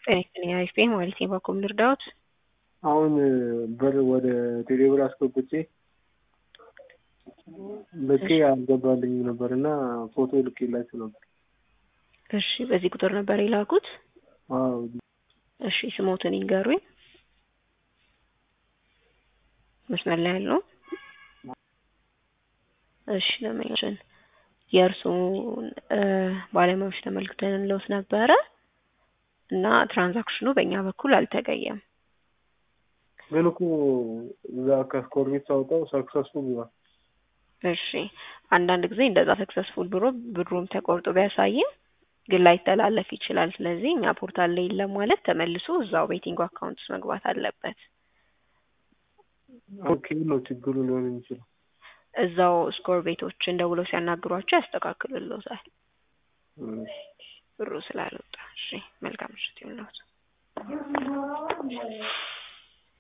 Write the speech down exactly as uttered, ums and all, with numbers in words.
ጤና ይስጥልኝ ማለት ነው። በኩል ልርዳዎት? አሁን ብር ወደ ቴሌብር አስገብቼ ልኬ አልገባልኝም ነበርና ፎቶ ልኬላችሁ ነበር። እሺ፣ በዚህ ቁጥር ነበር የላኩት? አዎ። እሺ፣ ስሞትን ይንገሩኝ። መስመር ላይ ያለው? እሺ፣ ለማይችን የእርሱን ባለሙያዎች ተመልክተን ለውስ ነበረ እና ትራንዛክሽኑ በእኛ በኩል አልተገኘም። ግን እኮ እዛ ከስኮርቢት ሳውጣው ሰክሰስፉል ብሏል። እሺ፣ አንዳንድ ጊዜ እንደዛ ሰክሰስፉል ብሎ ብሩም ተቆርጦ ቢያሳይም ግን ላይተላለፍ ይችላል። ስለዚህ እኛ ፖርታል ላይ የለም ማለት ተመልሶ እዛው ቤቲንግ አካውንት ውስጥ መግባት አለበት። ኦኬ ነው ችግሩ ሊሆን የሚችለው። እዛው ስኮር ቤቶችን ደውለው ሲያናግሯቸው ያስተካክሉልዎታል ብሩ ስላልወጣ። እሺ፣ መልካም ምሽት ይሁንልዎት።